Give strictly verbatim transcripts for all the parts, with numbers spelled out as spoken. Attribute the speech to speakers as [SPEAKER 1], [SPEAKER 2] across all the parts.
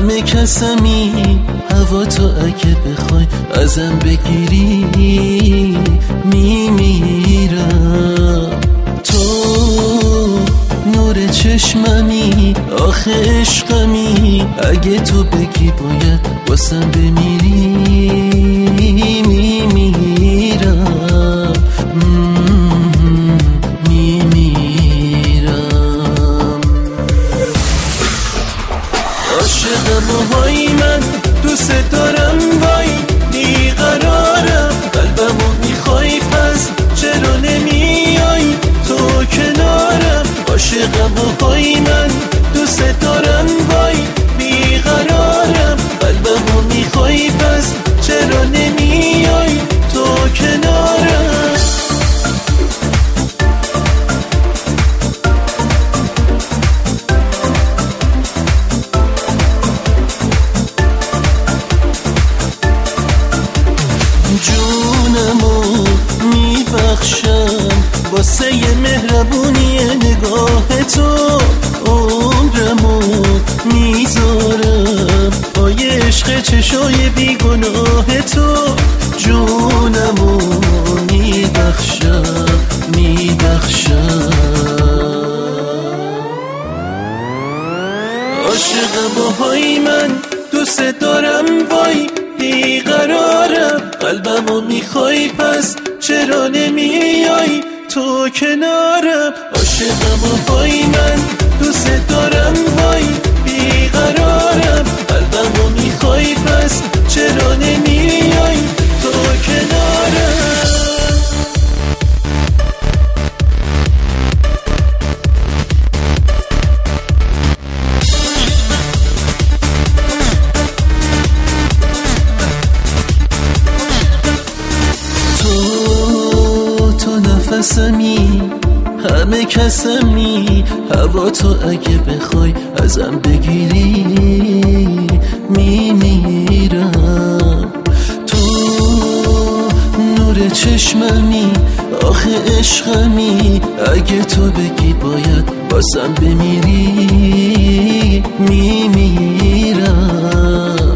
[SPEAKER 1] همه کسمی، هوا تو اگه بخوای ازم بگیری میمیرم. تو نور چشممی، آخه عشقمی، اگه تو بگی باید واسم بمیری میمیرم میمیرم. عاشقم و های من دوست دارم، وای بیقرارم، قلبمو میخوای پس چرا نمیای تو کنارم. عاشقم و های من دوست دارم، وای بیقرارم، قلبمو میخوای پس چرا نمیای تو کنارم. جونمو میبخشم واسه یه مهربونی نگاه تو، عمرمو میذارم پای عشق چشای بیگناه تو. جونمو میبخشم میبخشم. عاشقم و های من دوست دارم، وای بیقرارم، قلبمو میخوای پس چرا نمیای تو کنارم. عاشقم و های من دوست دارم، وای بیقرارم، قلبمو میخوای پس چرا نمیای تو کنارم. نفسمی، همه کسمی، هوا تو اگه بخوای ازم بگیری میمیرم. تو نور چشممی، آخه عشقمی، اگه تو بگی باید باسم بمیری میمیرم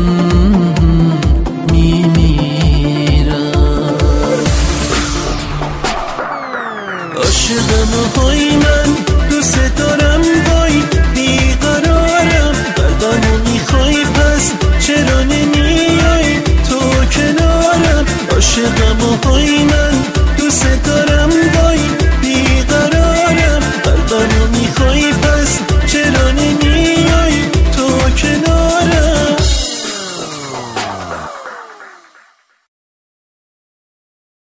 [SPEAKER 1] عاشقم و های من دوست دارم، وای بیقرارم، قلبمو میخوای پس چرا